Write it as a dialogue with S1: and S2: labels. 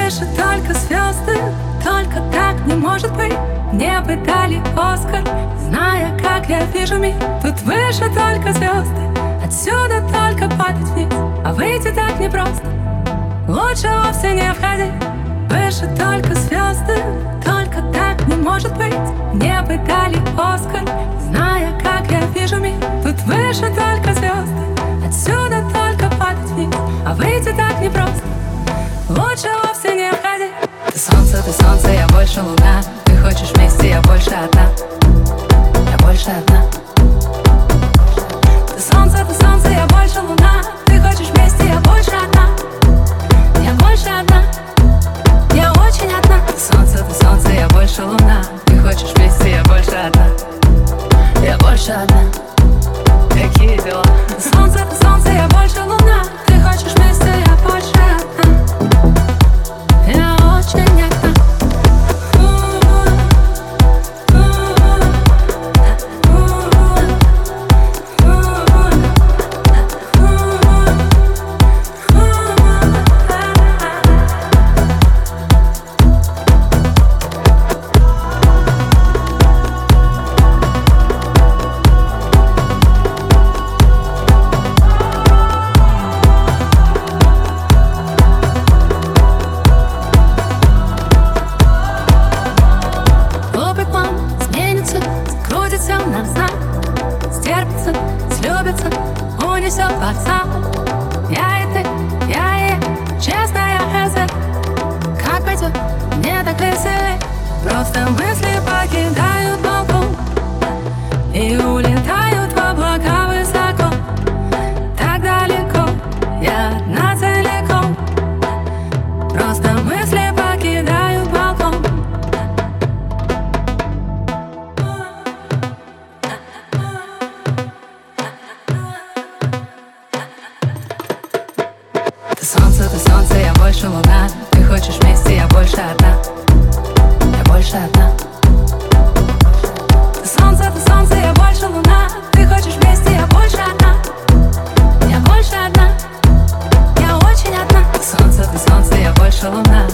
S1: выше только звезды, только так не может быть. Мне бы дали Оскар, зная, как я вижу мир. Тут выше только звезды, отсюда только падать вниз. А выйти так непросто, лучше вовсе не входи. Выше только звезды, только так не может быть. Мне бы дали Оскар, зная, как я вижу мир. Тут выше только звезды, отсюда только падать вниз. А выйти так непросто, лучше вовсе не входи. Ты солнце, я больше луна. Ты хочешь вместе, я больше одна. Я больше одна. Ты солнце, я больше луна. Ты хочешь вместе, я больше одна. Я больше одна. Я очень одна. Ты солнце, я больше луна. Ты хочешь вместе, я больше одна. Я больше одна. Какие дела? Ты солнце, я больше луна. Ты хочешь вместе, я больше одна. Я очень одна. Стерпится, слюбится, унесет вокзал. Я и ты, я и честная хз. Как пойдет, мне так веселей. Просто мысли покидают балкон и улетают в облака высоко. Так далеко, я одна целиком. Просто мысли покидают балкон. Ты солнце, я больше луна. Ты хочешь вместе, я больше одна. Я больше одна. Ты солнце, я больше луна. Ты хочешь вместе, я больше одна. Я больше одна. Я очень одна. Ты солнце, я больше луна.